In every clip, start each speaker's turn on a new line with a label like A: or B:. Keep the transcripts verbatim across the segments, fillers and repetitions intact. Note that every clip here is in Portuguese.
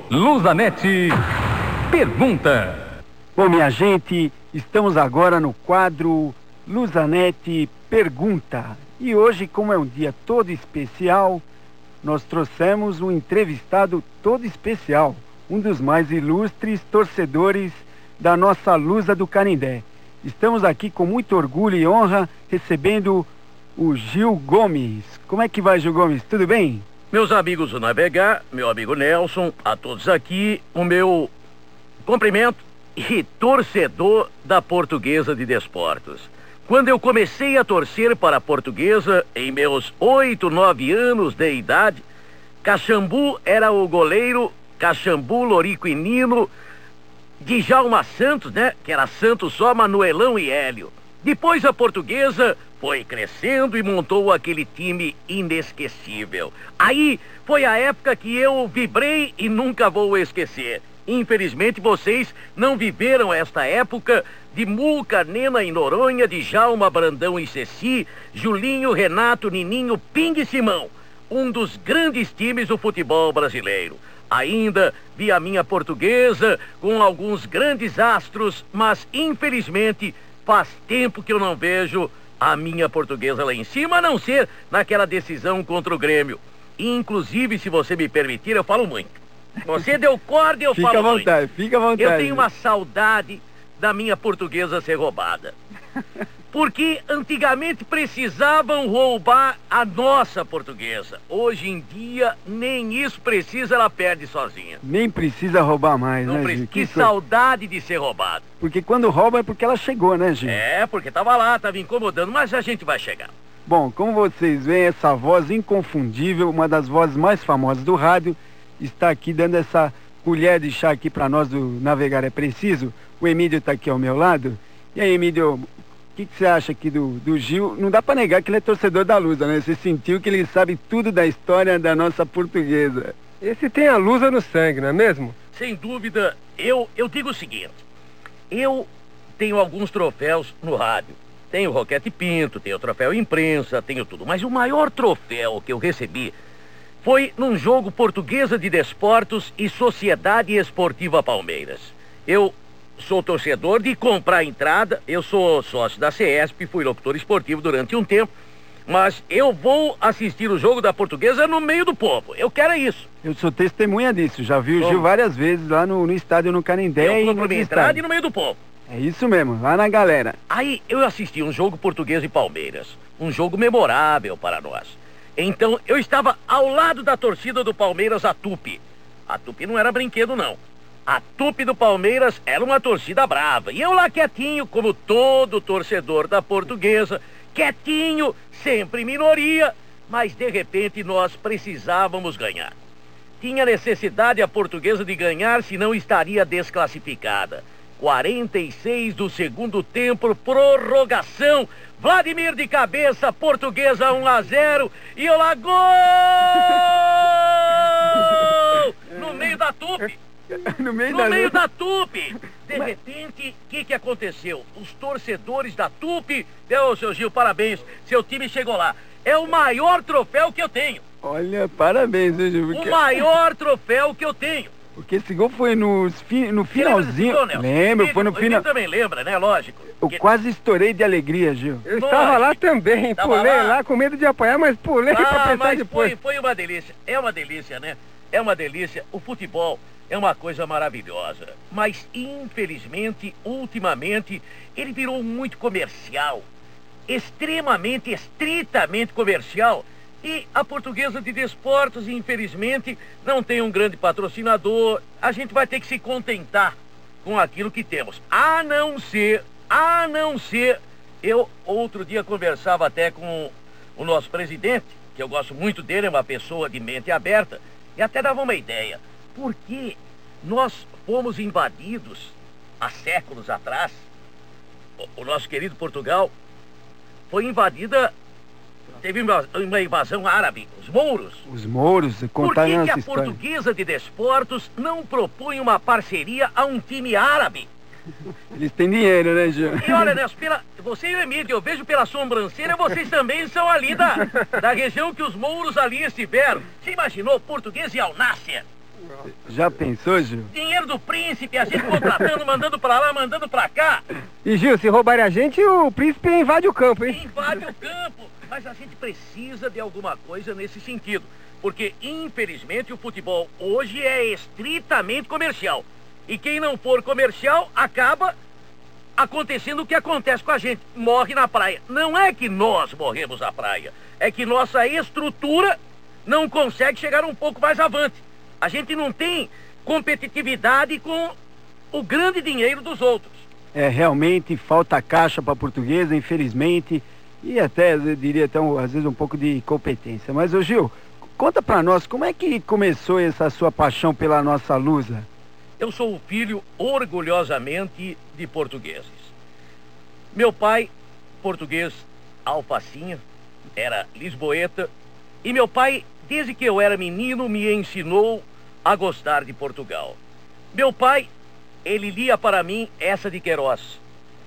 A: Luzanetti pergunta.
B: Bom, minha gente, estamos agora no quadro Luzanetti pergunta. E hoje, como é um dia todo especial, nós trouxemos um entrevistado todo especial, um dos mais ilustres torcedores da nossa Lusa do Canindé. Estamos aqui com muito orgulho e honra recebendo o Gil Gomes. Como é que vai, Gil Gomes? Tudo bem?
C: Meus amigos do Navegar, meu amigo Nelson, a todos aqui, o meu cumprimento e torcedor da Portuguesa de Desportos. Quando eu comecei a torcer para a Portuguesa, em meus oito, nove anos de idade, Caxambu era o goleiro, Caxambu, Lorico e Nino, Djalma Santos, né? Que era Santos só, Manuelão e Hélio. Depois a Portuguesa foi crescendo e montou aquele time inesquecível. Aí foi a época que eu vibrei e nunca vou esquecer. Infelizmente vocês não viveram esta época de Muca, Nena e Noronha, de Djalma, Brandão e Ceci, Julinho, Renato, Nininho, Ping e Simão. Um dos grandes times do futebol brasileiro. Ainda vi a minha Portuguesa com alguns grandes astros, mas infelizmente faz tempo que eu não vejo a minha Portuguesa lá em cima, a não ser naquela decisão contra o Grêmio. Inclusive, se você me permitir, eu falo muito. Você deu corda e eu
B: fica
C: falo
B: à vontade,
C: muito.
B: Fica à vontade.
C: Eu tenho uma saudade da minha Portuguesa ser roubada. Porque antigamente precisavam roubar a nossa Portuguesa. Hoje em dia, nem isso precisa, ela perde sozinha.
B: Nem precisa roubar mais,
C: Não
B: né,
C: precisa.
B: Gil?
C: Que,
B: Que
C: saudade de ser roubado.
B: Porque quando rouba é porque ela chegou, né, Gil?
C: É, porque tava lá, tava incomodando, mas a gente vai chegar.
B: Bom, como vocês veem, essa voz inconfundível, uma das vozes mais famosas do rádio, está aqui dando essa colher de chá aqui para nós do Navegar é Preciso. O Emílio está aqui ao meu lado. E aí, Emílio, o que, que você acha aqui do, do Gil? Não dá para negar que ele é torcedor da Lusa, né? Você sentiu que ele sabe tudo da história da nossa Portuguesa.
D: Esse tem a Lusa no sangue, não é mesmo?
C: Sem dúvida, eu, eu digo o seguinte. Eu tenho alguns troféus no rádio. Tenho o Roquete Pinto, tenho o troféu imprensa, tenho tudo. Mas o maior troféu que eu recebi foi num jogo Portuguesa de Desportos e Sociedade Esportiva Palmeiras. Eu sou torcedor de comprar entrada, eu sou sócio da CESP, fui locutor esportivo durante um tempo, mas eu vou assistir o jogo da Portuguesa no meio do povo. Eu quero é isso.
B: Eu sou testemunha disso, já vi o
C: Como?
B: Gil várias vezes lá no, no estádio no Canindé.
C: Eu
B: e
C: compro minha entrada e no meio do povo.
B: É isso mesmo, lá na galera.
C: Aí eu assisti um jogo Portuguesa e Palmeiras, um jogo memorável para nós. Então eu estava ao lado da torcida do Palmeiras, a Tupi. A Tupi não era brinquedo, não. A Tupi do Palmeiras era uma torcida brava. E eu lá quietinho, como todo torcedor da Portuguesa, quietinho, sempre minoria, mas de repente nós precisávamos ganhar. Tinha necessidade a Portuguesa de ganhar, senão estaria desclassificada. quarenta e seis do segundo tempo, prorrogação. Vladimir de cabeça, Portuguesa um a zero. E eu lá, gol! No meio da Tupi.
B: No meio,
C: no
B: da...
C: meio da Tupi. De repente, o que que aconteceu? Os torcedores da Tupi... Ô, seu Gil, parabéns. Seu time chegou lá. É o maior troféu que eu tenho.
B: Olha, parabéns, viu, Gil?
C: Porque... O maior troféu que eu tenho.
B: Porque esse gol foi no, fi, no finalzinho.
C: Gol,
B: Lembro, foi no final.
C: Você também lembra, né? Lógico.
B: Eu que... quase estourei de alegria, Gil.
D: Eu Lógico. estava lá também,
C: Tava
D: pulei lá.
C: lá
D: com medo de apanhar, mas pulei ah, pra pensar
C: mas
D: depois.
C: Foi, foi uma delícia, é uma delícia, né? É uma delícia. O futebol é uma coisa maravilhosa. Mas, infelizmente, ultimamente, ele virou muito comercial. Extremamente, estritamente comercial. E a Portuguesa de Desportos, infelizmente, não tem um grande patrocinador. A gente vai ter que se contentar com aquilo que temos. A não ser, a não ser... Eu, outro dia, conversava até com o nosso presidente, que eu gosto muito dele, é uma pessoa de mente aberta, e até dava uma ideia. Por que nós fomos invadidos há séculos atrás? O, o nosso querido Portugal foi invadida... Teve uma invasão árabe, os mouros.
B: Os mouros, contaram
C: Por que, que a
B: história.
C: Portuguesa de Desportos não propõe uma parceria a um time árabe?
B: Eles têm dinheiro, né, Gil?
C: E olha, né, pela, você e o Emílio, eu vejo pela sobrancelha, vocês também são ali da, da região que os mouros ali estiveram. Você imaginou Portuguesa e Al Nasser?
B: Já pensou, Gil?
C: Dinheiro do príncipe, a gente contratando, mandando pra lá, mandando pra cá.
D: E Gil, se roubarem a gente, o príncipe invade o campo, hein?
C: Invade o campo. Mas a gente precisa de alguma coisa nesse sentido. Porque, infelizmente, o futebol hoje é estritamente comercial. E quem não for comercial, acaba acontecendo o que acontece com a gente. Morre na praia. Não é que nós morremos na praia. É que nossa estrutura não consegue chegar um pouco mais avante. A gente não tem competitividade com o grande dinheiro dos outros.
B: É, realmente falta caixa para a Portuguesa, infelizmente, e até, eu diria até, um, às vezes, um pouco de competência. Mas, ô Gil, conta para nós, como é que começou essa sua paixão pela nossa Lusa?
C: Eu sou o filho, orgulhosamente, de portugueses. Meu pai, português alfacinha, era lisboeta, e meu pai, desde que eu era menino, me ensinou a gostar de Portugal. Meu pai, ele lia para mim essa de Queiroz,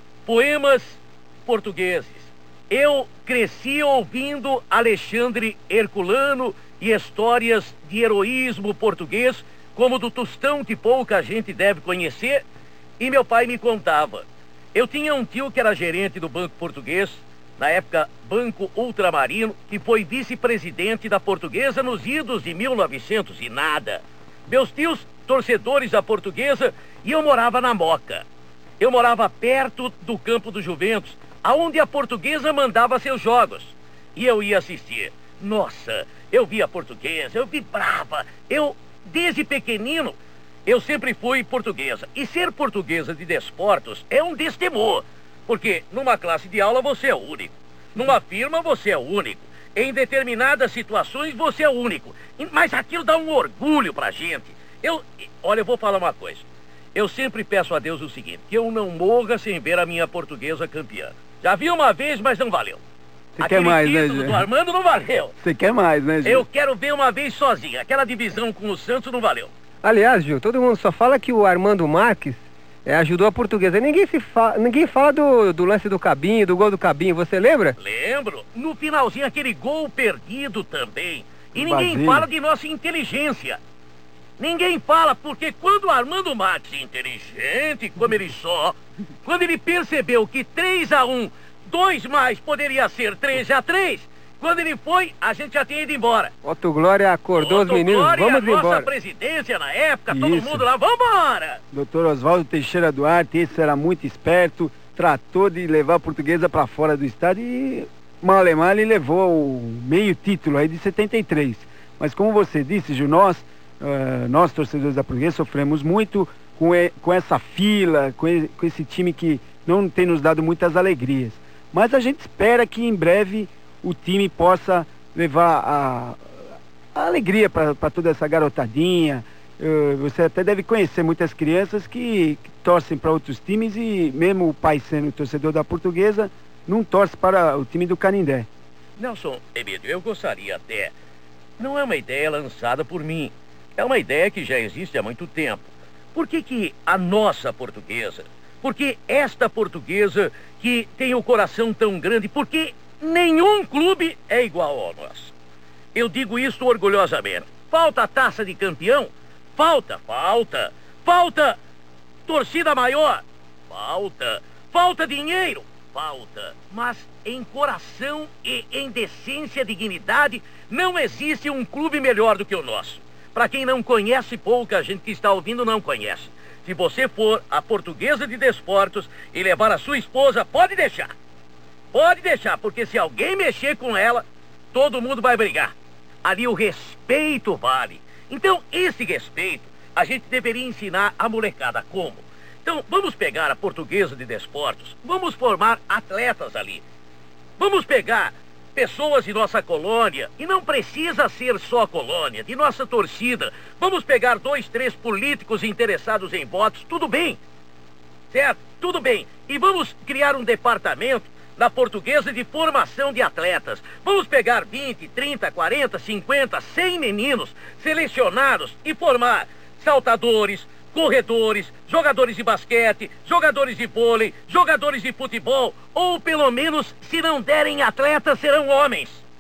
C: poemas portugueses. Eu cresci ouvindo Alexandre Herculano e histórias de heroísmo português, como do Tostão, que pouca gente deve conhecer, e meu pai me contava. Eu tinha um tio que era gerente do Banco Português, na época Banco Ultramarino, que foi vice-presidente da Portuguesa nos idos de mil e novecentos e nada. Meus tios, torcedores da Portuguesa, e eu morava na Moca. Eu morava perto do campo do Juventus, aonde a Portuguesa mandava seus jogos. E eu ia assistir. Nossa, eu via a Portuguesa, eu vibrava. Eu, desde pequenino, eu sempre fui portuguesa. E ser portuguesa de desportos é um destemor. Porque numa classe de aula você é o único. Numa firma você é o único. Em determinadas situações você é o único. Mas aquilo dá um orgulho pra gente. Eu, olha, eu vou falar uma coisa. Eu sempre peço a Deus o seguinte, que eu não morra sem ver a minha Portuguesa campeã. Já vi uma vez, mas não valeu.
B: Você quer mais, né,
C: Gil? Do Armando não valeu.
B: Você quer mais, né, Gil?
C: Eu quero ver uma vez sozinha. Aquela divisão com o Santos não valeu.
D: Aliás, Gil, todo mundo só fala que o Armando Marques é, ajudou a Portuguesa. Ninguém, se fa... Ninguém fala do, do lance do Cabinho, do gol do Cabinho. Você lembra?
C: Lembro. No finalzinho, aquele gol perdido também. E ninguém
B: Basílio.
C: fala de nossa inteligência. Ninguém fala, porque quando o Armando Marques, inteligente como ele só, quando ele percebeu que três a um, dois mais poderia ser três a três, quando ele foi, a gente já tinha ido embora.
D: Otto Glória acordou
C: Otto
D: os meninos,
C: Glória,
D: vamos
C: a nossa
D: embora.
C: presidência na época, todo
B: Isso.
C: mundo lá, vambora!
B: doutor Oswaldo Teixeira Duarte, esse era muito esperto, tratou de levar a Portuguesa para fora do estádio e mal e mal ele levou o meio título aí de setenta e três. Mas como você disse, Gil, nós, uh, nós torcedores da Portuguesa sofremos muito com, e, com essa fila, com, e, com esse time que não tem nos dado muitas alegrias. Mas a gente espera que em breve o time possa levar a, a alegria para toda essa garotadinha. Uh, você até deve conhecer muitas crianças que, que torcem para outros times e mesmo o pai sendo torcedor da Portuguesa, não torce para o time do Canindé.
C: Nelson, Emílio, eu gostaria até... Não é uma ideia lançada por mim. É uma ideia que já existe há muito tempo. Por que que a nossa Portuguesa... Porque esta Portuguesa que tem o coração tão grande, porque nenhum clube é igual ao nosso. Eu digo isso orgulhosamente. Falta a taça de campeão? Falta, falta. Falta torcida maior? Falta. Falta dinheiro? Falta. Mas em coração e em decência e dignidade, não existe um clube melhor do que o nosso. Para quem não conhece, pouca gente que está ouvindo não conhece. Se você for a Portuguesa de Desportos e levar a sua esposa, pode deixar. Pode deixar, porque se alguém mexer com ela, todo mundo vai brigar. Ali o respeito vale. Então, esse respeito, a gente deveria ensinar a molecada como. Então, vamos pegar a Portuguesa de Desportos, vamos formar atletas ali. Vamos pegar pessoas de nossa colônia, e não precisa ser só a colônia, de nossa torcida. Vamos pegar dois, três políticos interessados em votos, tudo bem. Certo? Tudo bem. E vamos criar um departamento na Portuguesa de formação de atletas. Vamos pegar vinte, trinta, quarenta, cinquenta, cem meninos selecionados e formar saltadores, corredores, jogadores de basquete, jogadores de vôlei, jogadores de futebol, ou pelo menos, se não derem atletas, serão homens.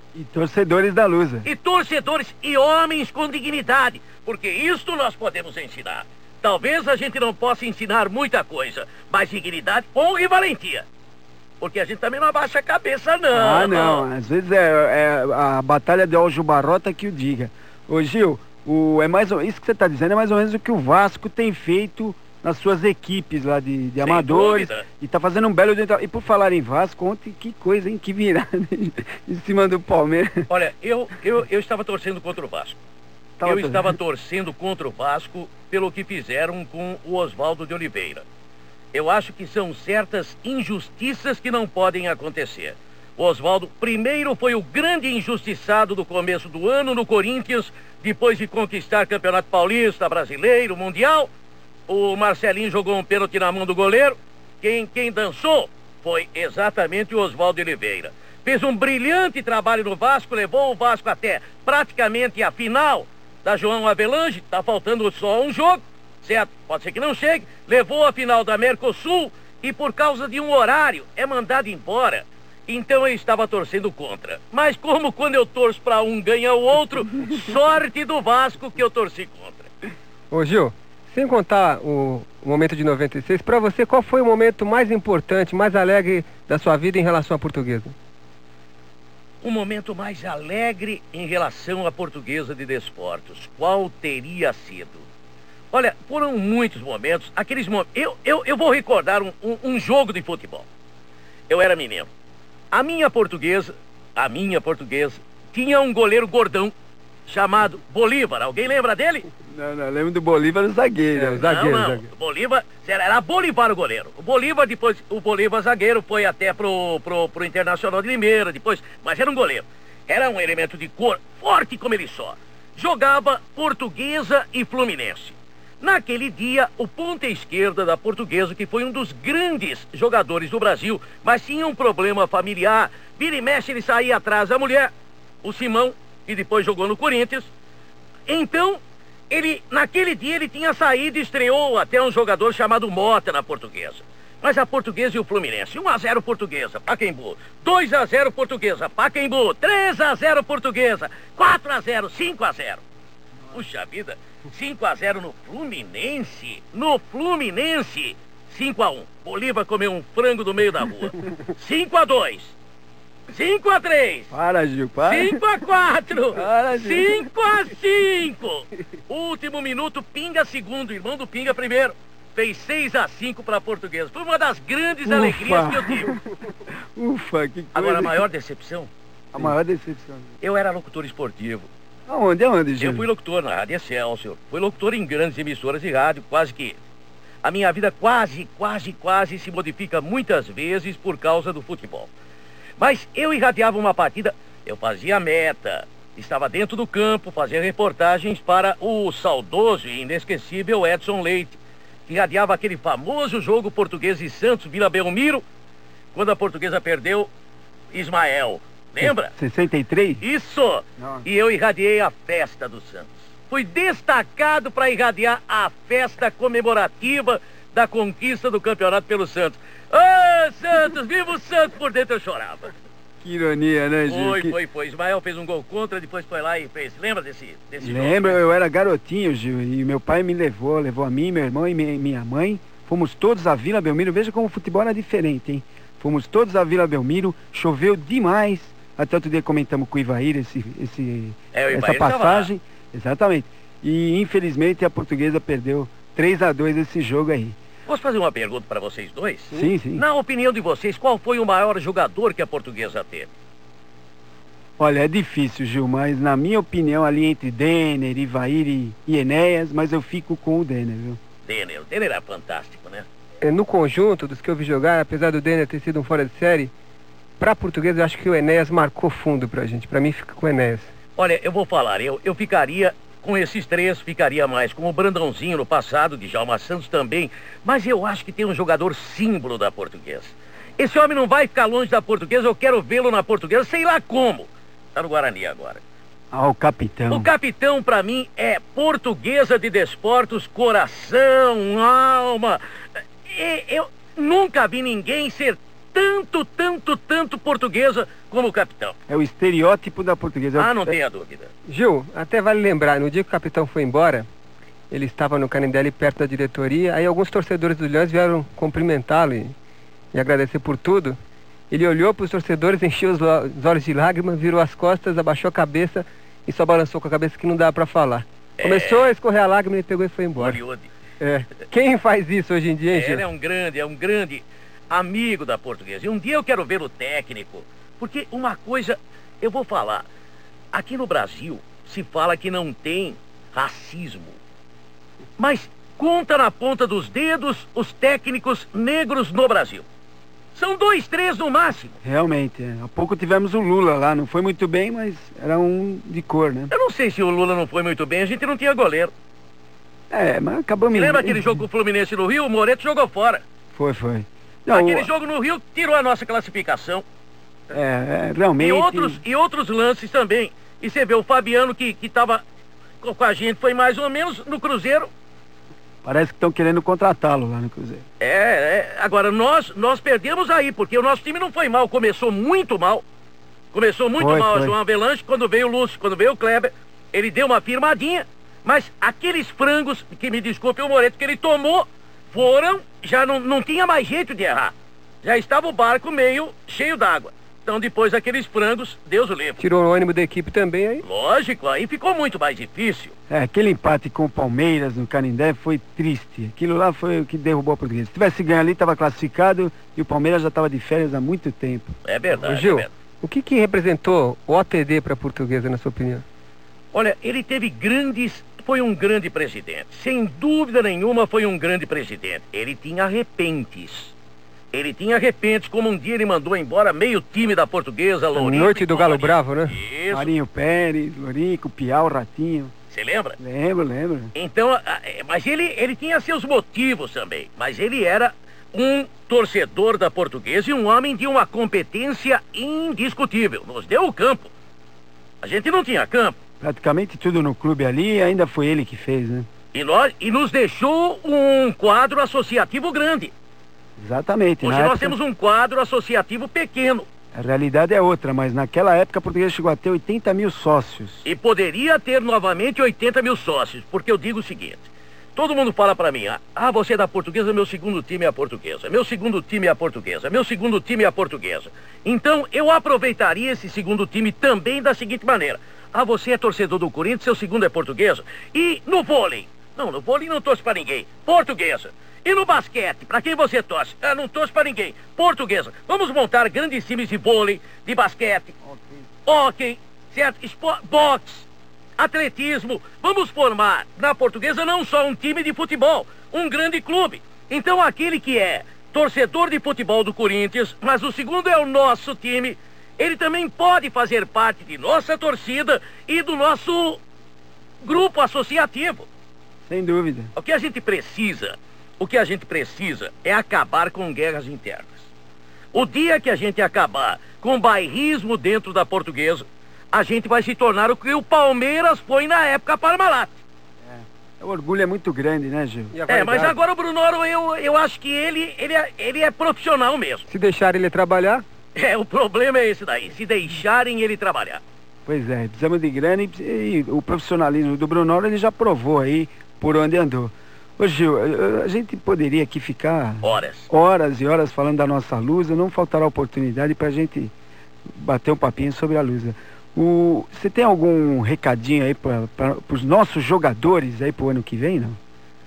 B: E torcedores da Lusa.
C: E torcedores e homens com dignidade, porque isto nós podemos ensinar. Talvez a gente não possa ensinar muita coisa, mas dignidade, honra e valentia. Porque a gente também não abaixa a cabeça, não.
B: Ah, não. Às vezes é, é a batalha de Aljubarrota que o diga. Ô, Gil, o, é mais, isso que você está dizendo é mais ou menos o que o Vasco tem feito nas suas equipes lá de, de amadores. Dúvida. E tá fazendo um belo... E por falar em Vasco, ontem, que coisa, hein? Que virada em cima do Palmeiras.
C: Olha, eu, eu, eu estava torcendo contra o Vasco. Tava eu torcendo. estava torcendo contra o Vasco pelo que fizeram com o Oswaldo de Oliveira. Eu acho que são certas injustiças que não podem acontecer. O Oswaldo, primeiro, foi o grande injustiçado do começo do ano no Corinthians, depois de conquistar Campeonato Paulista, Brasileiro, Mundial. O Marcelinho jogou um pênalti na mão do goleiro. Quem, quem dançou foi exatamente o Oswaldo de Oliveira. Fez um brilhante trabalho no Vasco, levou o Vasco até praticamente a final da João Avelange. Tá faltando só um jogo. Certo, pode ser que não chegue, levou a final da Mercosul e por causa de um horário é mandado embora. Então eu estava torcendo contra. Mas como quando eu torço para um ganha o outro, sorte do Vasco que eu torci contra.
D: Ô Gil, sem contar o, o momento de noventa e seis, para você qual foi o momento mais importante, mais alegre da sua vida em relação à Portuguesa?
C: O momento mais alegre em relação à Portuguesa de Desportos, qual teria sido? Olha, foram muitos momentos, aqueles momentos... Eu, eu, eu vou recordar um, um, um jogo de futebol. Eu era menino. A minha portuguesa, a minha portuguesa, tinha um goleiro gordão chamado Bolívar. Alguém lembra dele?
B: Não, não, lembro do Bolívar, o zagueiro. É, o zagueiro,
C: não, não,
B: zagueiro.
C: Bolívar, era Bolívar o goleiro. O Bolívar, depois, o Bolívar zagueiro foi até pro, pro, pro Internacional de Limeira, depois... Mas era um goleiro. Era um elemento de cor forte como ele só. Jogava Portuguesa e Fluminense. Naquele dia, o ponta esquerda da Portuguesa, que foi um dos grandes jogadores do Brasil, mas tinha um problema familiar, vira e mexe ele saía atrás da mulher, o Simão, que depois jogou no Corinthians. Então, ele, naquele dia ele tinha saído e estreou até um jogador chamado Mota na Portuguesa. Mas a Portuguesa e o Fluminense, um a zero Portuguesa, Pacaembu, dois a zero Portuguesa, Pacaembu, três a zero Portuguesa, quatro a zero, cinco a zero. Puxa vida, cinco a zero no Fluminense, no Fluminense, cinco a um. Bolívar comeu um frango do meio da rua. cinco a dois. cinco a três.
B: Para, Gil, para.
C: cinco a quatro.
B: Para, Gil.
C: cinco a cinco. Último minuto, Pinga segundo, irmão do Pinga primeiro. Fez seis a cinco para a Portuguesa. Foi uma das grandes
B: Ufa.
C: alegrias que eu tive.
B: Ufa, que coisa.
C: Agora, a maior decepção?
B: A maior decepção.
C: Eu era locutor esportivo.
B: Aonde, aonde, Gil?
C: Eu fui locutor na Rádio Excelsior, fui locutor em grandes emissoras de rádio, quase que... A minha vida quase, quase, quase se modifica muitas vezes por causa do futebol. Mas eu irradiava uma partida, eu fazia meta, estava dentro do campo, fazia reportagens para o saudoso e inesquecível Edson Leite, que irradiava aquele famoso jogo Portuguesa e Santos, Vila Belmiro, quando a Portuguesa perdeu Ismael. Lembra?
B: sessenta e três?
C: Isso! Nossa. E eu irradiei a festa do Santos. Fui destacado para irradiar a festa comemorativa da conquista do campeonato pelo Santos. Ô, oh, Santos! Viva o Santos! Por dentro eu chorava.
B: Que ironia, né, Gil?
C: Foi,
B: que...
C: foi, foi. Ismael fez um gol contra, depois foi lá e fez. Lembra desse, desse
B: Lembro,
C: jogo?
B: Eu era garotinho, Gil, e meu pai me levou, levou a mim, meu irmão e minha mãe. Fomos todos à Vila Belmiro. Veja como o futebol era diferente, hein? Fomos todos à Vila Belmiro, choveu demais. Até outro dia comentamos com o Ivair esse, esse,
C: é, o
B: essa passagem. Exatamente. E infelizmente a Portuguesa perdeu três a dois esse jogo aí.
C: Posso fazer uma pergunta para vocês dois?
B: Sim, sim.
C: Na opinião de vocês, qual foi o maior jogador que a Portuguesa teve?
B: Olha, é difícil, Gil, mas na minha opinião ali entre Denner, Ivair e, e Enéas, mas eu fico com o Denner, viu?
C: Denner, o Denner era fantástico, né?
D: É, no conjunto dos que eu vi jogar, apesar do Denner ter sido um fora de série, para Portuguesa eu acho que o Enéas marcou fundo pra gente. Pra mim fica com o Enéas.
C: Olha, eu vou falar, eu, eu ficaria com esses três, ficaria mais com o Brandãozinho no passado, de Djalma Santos também, mas eu acho que tem um jogador símbolo da Portuguesa. Esse homem não vai ficar longe da Portuguesa, eu quero vê-lo na Portuguesa, sei lá como. Tá no Guarani agora.
B: Ah, o capitão.
C: O capitão, pra mim, é Portuguesa de Desportos, coração, alma. E, eu nunca vi ninguém ser tanto, tanto, tanto Portuguesa como capitão.
B: É o estereótipo da Portuguesa.
C: Ah, não tenha dúvida.
D: Gil, até vale lembrar, no dia que o capitão foi embora, ele estava no Canindé ali perto da diretoria, aí alguns torcedores do Leões vieram cumprimentá-lo e, e agradecer por tudo. Ele olhou para os torcedores, encheu os, os olhos de lágrimas, virou as costas, abaixou a cabeça e só balançou com a cabeça que não dava para falar.
C: É...
D: Começou a escorrer a lágrima, ele pegou e foi embora.
C: Oriode.
D: É. Quem faz isso hoje em dia, hein, Gil?
C: Ele é um grande, é um grande amigo da Portuguesa. E um dia eu quero ver o técnico, porque uma coisa, eu vou falar, aqui no Brasil se fala que não tem racismo, mas conta na ponta dos dedos os técnicos negros no Brasil. São dois, três no máximo.
B: Realmente, é. Há pouco tivemos o Lula lá, não foi muito bem, mas era um de cor, né?
C: Eu não sei se o Lula não foi muito bem, a gente não tinha goleiro.
B: É, mas acabamos...
C: Você lembra aquele jogo com o Fluminense no Rio? O Moreto jogou fora.
B: Foi, foi. Não,
C: aquele
B: o...
C: jogo no Rio tirou a nossa classificação.
B: É, é, realmente...
C: E outros, e outros lances também. E você vê o Fabiano que que estava com a gente, foi mais ou menos no Cruzeiro.
B: Parece que estão querendo contratá-lo lá no Cruzeiro.
C: É, é, agora nós, nós perdemos aí, porque o nosso time não foi mal, começou muito mal. Começou muito
B: foi,
C: mal
B: foi.
C: a João Avelanche, quando veio o Lúcio, quando veio o Kleber, ele deu uma firmadinha, mas aqueles frangos, que me desculpe o Moreto, que ele tomou, foram, já não, não tinha mais jeito de errar. Já estava o barco meio cheio d'água. Então depois daqueles frangos, Deus o livre.
D: Tirou o ânimo da equipe também aí?
C: Lógico, aí ficou muito mais difícil.
B: É, aquele empate com o Palmeiras no Canindé foi triste. Aquilo lá foi o que derrubou a Portuguesa. Se tivesse ganho ali, estava classificado e o Palmeiras já estava de férias há muito tempo.
C: É verdade,
D: Ô, Gil,
C: é verdade.
D: O que que representou o O T D para a Portuguesa, na sua opinião?
C: Olha, ele teve grandes... Foi um grande presidente. Sem dúvida nenhuma foi um grande presidente. Ele tinha repentes. Ele tinha repentes, como um dia ele mandou embora meio time da Portuguesa, Lourinho.
D: Noite do Galo Bravo, né?
C: Isso.
B: Marinho Pérez, Lorico, Piau, Ratinho.
C: Você lembra?
B: Lembro, lembro.
C: Então, a- a- mas ele, ele tinha seus motivos também. Mas ele era um torcedor da Portuguesa e um homem de uma competência indiscutível. Nos deu o campo. A gente não tinha campo.
B: Praticamente tudo no clube ali, ainda foi ele que fez, né?
C: E, nós, e nos deixou um quadro associativo grande.
B: Exatamente.
C: Hoje
B: na
C: nós
B: época,
C: temos um quadro associativo pequeno.
B: A realidade é outra, mas naquela época a Portuguesa chegou a ter oitenta mil sócios.
C: E poderia ter novamente oitenta mil sócios. Porque eu digo o seguinte. Todo mundo fala pra mim, ah, ah, você é da Portuguesa, meu segundo time é a Portuguesa. Meu segundo time é a Portuguesa. Meu segundo time é a Portuguesa. Então, eu aproveitaria esse segundo time também da seguinte maneira. Ah, você é torcedor do Corinthians, seu segundo é Portuguesa. E no vôlei? Não, no vôlei não torce pra ninguém. Portuguesa. E no basquete? Pra quem você torce? Ah, não torce pra ninguém. Portuguesa. Vamos montar grandes times de vôlei, de basquete, hóquei, certo? Espo- boxe, atletismo. Vamos formar na Portuguesa não só um time de futebol, um grande clube. Então aquele que é torcedor de futebol do Corinthians, mas o segundo é o nosso time, ele também pode fazer parte de nossa torcida e do nosso grupo associativo.
B: Sem dúvida.
C: O que a gente precisa, o que a gente precisa é acabar com guerras internas. O dia que a gente acabar com o bairrismo dentro da Portuguesa, a gente vai se tornar o que o Palmeiras foi na época Parmalat.
B: O orgulho é muito grande, né, Gil?
D: E a
C: É, mas
D: vaidade?
C: agora o Brunoro, eu, eu acho que ele, ele, é, ele é profissional mesmo.
D: Se deixar ele trabalhar,
C: É, o problema é esse daí, se deixarem ele trabalhar.
B: Pois é, precisamos de grana e, e o profissionalismo do Brunoro ele já provou aí por onde andou. Ô Gil, a, a gente poderia aqui ficar
C: Horas.
B: horas e horas falando da nossa Lusa, não faltará oportunidade para a gente bater um papinho sobre a Lusa. O, você tem algum recadinho aí para os nossos jogadores aí pro ano que vem, não?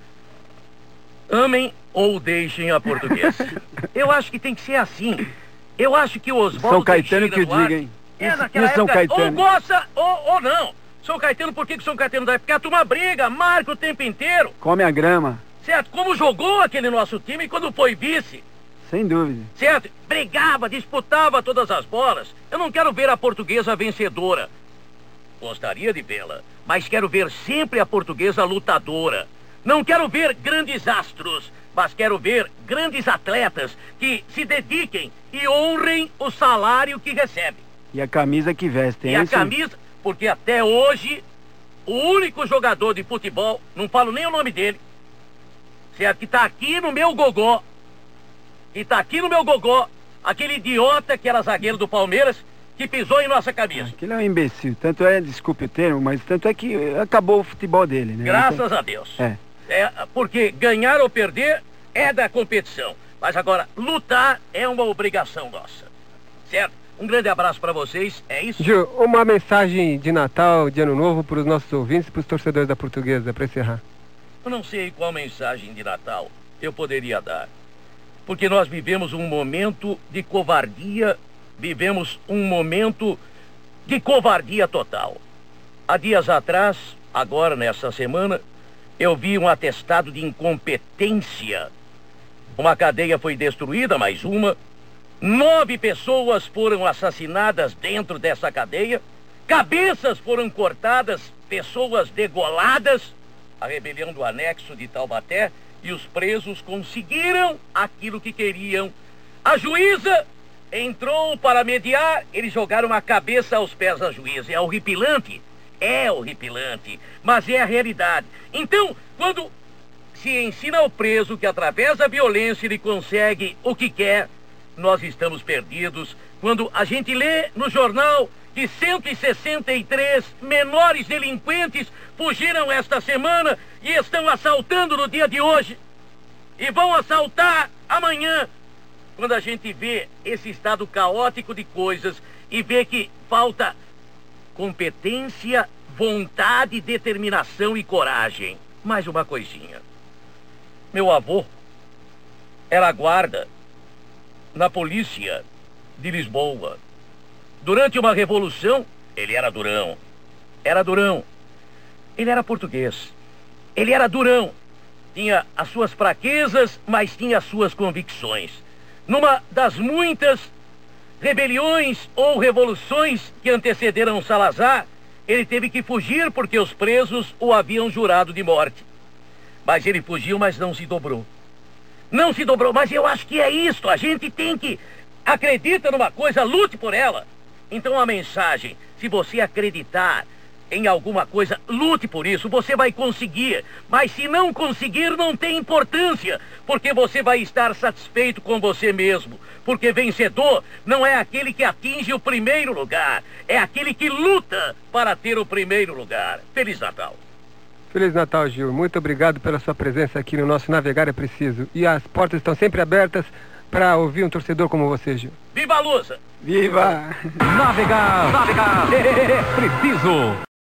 C: Amem ou deixem a Portuguesa. Eu acho que tem que ser assim. Eu acho que o Oswaldo
B: São Caetano que
C: Teixeira
B: eu
C: Duarte
B: diga, hein?
C: É,
B: Isso-
C: naquela
B: isso São
C: época, ou
B: Caetano.
C: gosta ou, ou não. São Caetano, por que que São Caetano dá? Porque a turma briga, marca o tempo inteiro.
B: Come a grama,
C: Certo? Como jogou aquele nosso time quando foi vice.
B: sem dúvida.
C: Certo? Brigava, disputava todas as bolas. Eu não quero ver a Portuguesa vencedora. Gostaria de vê-la, mas quero ver sempre a Portuguesa lutadora. Não quero ver grandes astros, mas quero ver grandes atletas que se dediquem e honrem o salário que recebem.
B: E a camisa que vestem,
C: E
B: é
C: a
B: isso?
C: camisa, porque até hoje, o único jogador de futebol, não falo nem o nome dele, certo? Que tá aqui no meu gogó, que tá aqui no meu gogó, Aquele idiota que era zagueiro do Palmeiras, que pisou em nossa camisa.
B: Aquele é um imbecil. Tanto é, desculpe o termo, mas tanto é que acabou o futebol dele, né?
C: Graças a Deus.
B: É.
C: É, porque ganhar ou perder é da competição. Mas agora, lutar é uma obrigação nossa. Certo? Um grande abraço pra vocês, é isso?
D: Gil, uma mensagem de Natal, de Ano Novo, para os nossos ouvintes e para os torcedores da Portuguesa, para encerrar.
C: Eu não sei qual mensagem de Natal eu poderia dar. Porque nós vivemos um momento de covardia, vivemos um momento de covardia total. Há dias atrás, agora nessa semana, eu vi um atestado de incompetência. Uma cadeia foi destruída, mais uma. Nove pessoas foram assassinadas dentro dessa cadeia. Cabeças foram cortadas, pessoas degoladas. A rebelião do anexo de Taubaté. E os presos conseguiram aquilo que queriam. A juíza entrou para mediar. Eles jogaram a cabeça aos pés da juíza. É horripilante. É horripilante. Mas é a realidade. Então, quando se ensina ao preso que através da violência ele consegue o que quer, nós estamos perdidos. Quando a gente lê no jornal que cento e sessenta e três menores delinquentes fugiram esta semana e estão assaltando no dia de hoje e vão assaltar amanhã. Quando a gente vê esse estado caótico de coisas e vê que falta competência, vontade, determinação e coragem. Mais uma coisinha. Meu avô era guarda na polícia de Lisboa. Durante uma revolução, ele era durão. Era durão. Ele era português. Ele era durão. Tinha as suas fraquezas, mas tinha as suas convicções. Numa das muitas rebeliões ou revoluções que antecederam Salazar, ele teve que fugir porque os presos o haviam jurado de morte. Mas ele fugiu, mas não se dobrou. Não se dobrou, mas eu acho que é isso. A gente tem que... Acredita numa coisa, lute por ela. Então a mensagem, se você acreditar em alguma coisa, lute por isso, você vai conseguir. Mas se não conseguir, não tem importância, porque você vai estar satisfeito com você mesmo. Porque vencedor não é aquele que atinge o primeiro lugar, é aquele que luta para ter o primeiro lugar. Feliz Natal.
D: Feliz Natal, Gil. Muito obrigado pela sua presença aqui no nosso Navegar é Preciso. E as portas estão sempre abertas para ouvir um torcedor como você, Gil.
C: Viva a Lusa!
B: Viva!
A: Navegar, navegar é preciso.